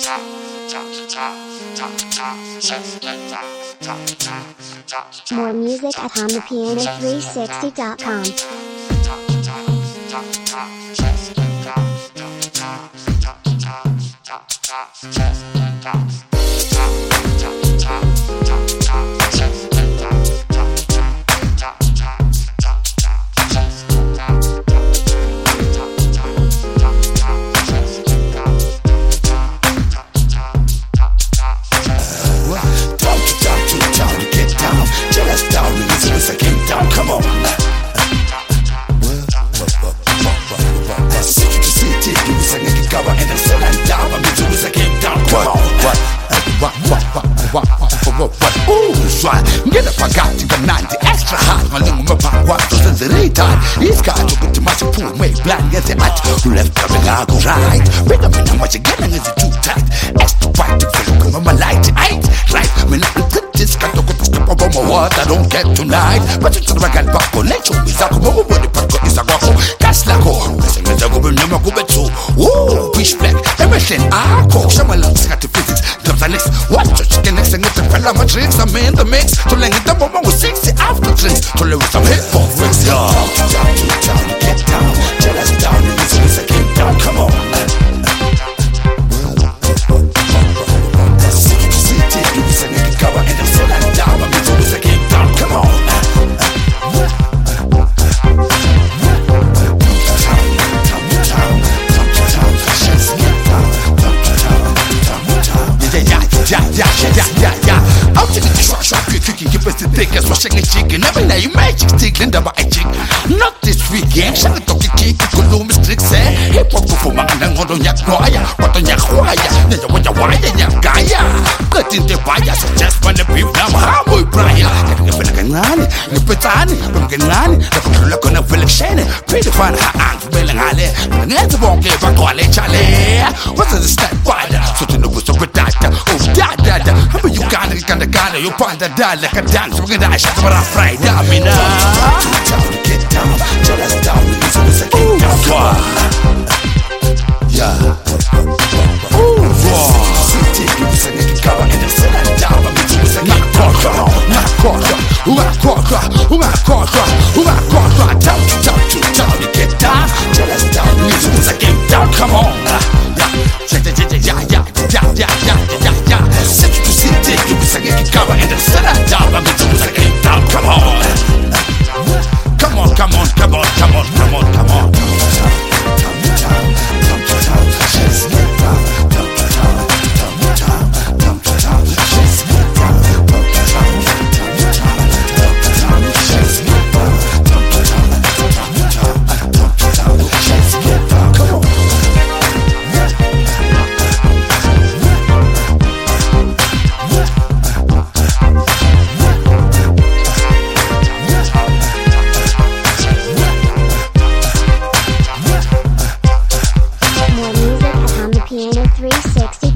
More music at HondaPiano360.com. Get up, I got you, the extra hard. My little mama, since the retard. He's got to get to my pool, make blind, get the at who left coming out right. Wait a minute, what you getting is it too tight? Extra white to feel come on my light, right? When I put this got to go to step over my what I don't get tonight. But it's a regal back on nature, is a go, but the pack is a go, gas like oh, listen, I go, never go back to. Whoa, fish black, everything I cook, some of them got to physics. Next, watch your chicken next and get the fella my drinks. I'm in the mix to lay it up on with 60 after drinks to live with some hip hop freaks. Yo, get down, chill us down, and as soon as I get down, come on. City, you was a nigga cover, and I'm still down, but as soon as I get down, come on. Yeah. Out to the trash, cooking, give us the thickest, washing a chicken. Every night you magic stick, and about a chick. Not this weekend, shall I talk a cake, Columbus tricks, eh? Hip hop for my and on your choir, what on your choir, never what you want, and your Gaia. Cut in the fire, so just when the beef now, how we Brian. Getting a Filagani, the Petani, from Ganani, the look on a Philip Shannon, pretty fun, her aunt, Billing Halley, and that's a won't give a quality Charlie. What's the step by that? So to know what's up with that, oh, that. How you can't, you find that like a dance, we're gonna dash for a Friday. I mean, get down, chill us down, as soon as I get down. Yeah. Ooh, city, you was a nigga cover, and I'm still down, but as soon as I get down, come on. Down, you get down, chill us down, as soon as I get down, come on. Yeah. City to city, you was a nigga cover, and I'm still down, but as soon as I get down, come on. Come on. More music at HondaPiano360.com.